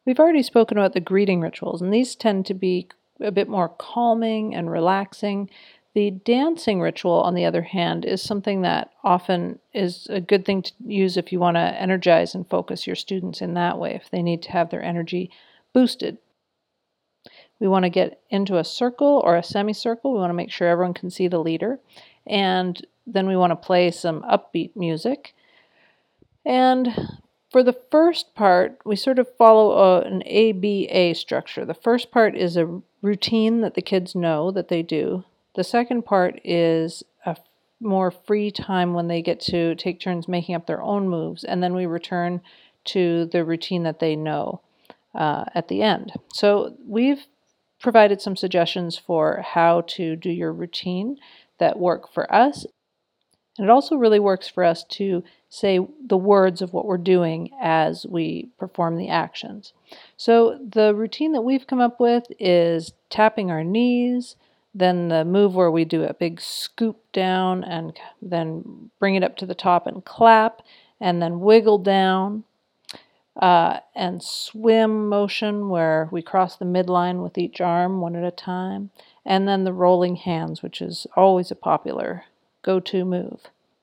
We've already spoken about the greeting rituals, and these tend to be a bit more calming and relaxing. The dancing ritual, on the other hand, is something that often is a good thing to use if you want to energize and focus your students in that way, if they need to have their energy boosted. We want to get into a circle or a semicircle. We want to make sure everyone can see the leader. And then we want to play some upbeat music. And for the first part, we sort of follow an ABA structure. The first part is a routine that the kids know that they do. The second part is a more free time when they get to take turns making up their own moves. And then we return to the routine that they know at the end. So we've provided some suggestions for how to do your routine that work for us. And it also really works for us to say the words of what we're doing as we perform the actions. So the routine that we've come up with is tapping our knees, then the move where we do a big scoop down and then bring it up to the top and clap, and then wiggle down, and swim motion where we cross the midline with each arm one at a time, and then the rolling hands, which is always a popular go-to move.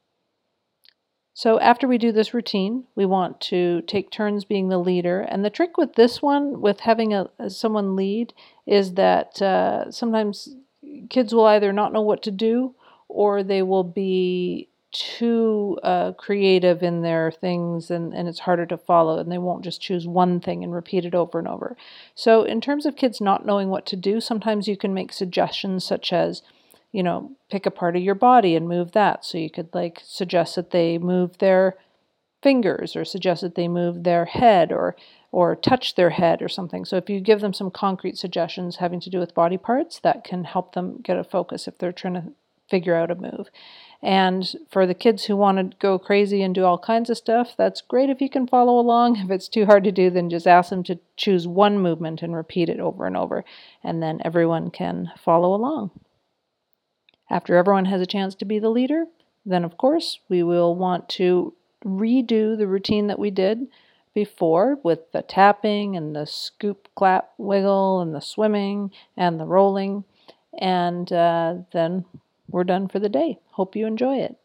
So after we do this routine, we want to take turns being the leader. And the trick with this one, with having someone lead, is that sometimes kids will either not know what to do, or they will be too creative in their things, and it's harder to follow, and they won't just choose one thing and repeat it over and over. So in terms of kids not knowing what to do, sometimes you can make suggestions such as, pick a part of your body and move that. So you could suggest that they move their fingers, or suggest that they move their head, or touch their head or something. So if you give them some concrete suggestions having to do with body parts, that can help them get a focus if they're trying to figure out a move. And for the kids who want to go crazy and do all kinds of stuff, that's great if you can follow along. If it's too hard to do, then just ask them to choose one movement and repeat it over and over, and then everyone can follow along. After everyone has a chance to be the leader, then of course we will want to redo the routine that we did before, with the tapping and the scoop, clap, wiggle, and the swimming and the rolling, and then we're done for the day. Hope you enjoy it.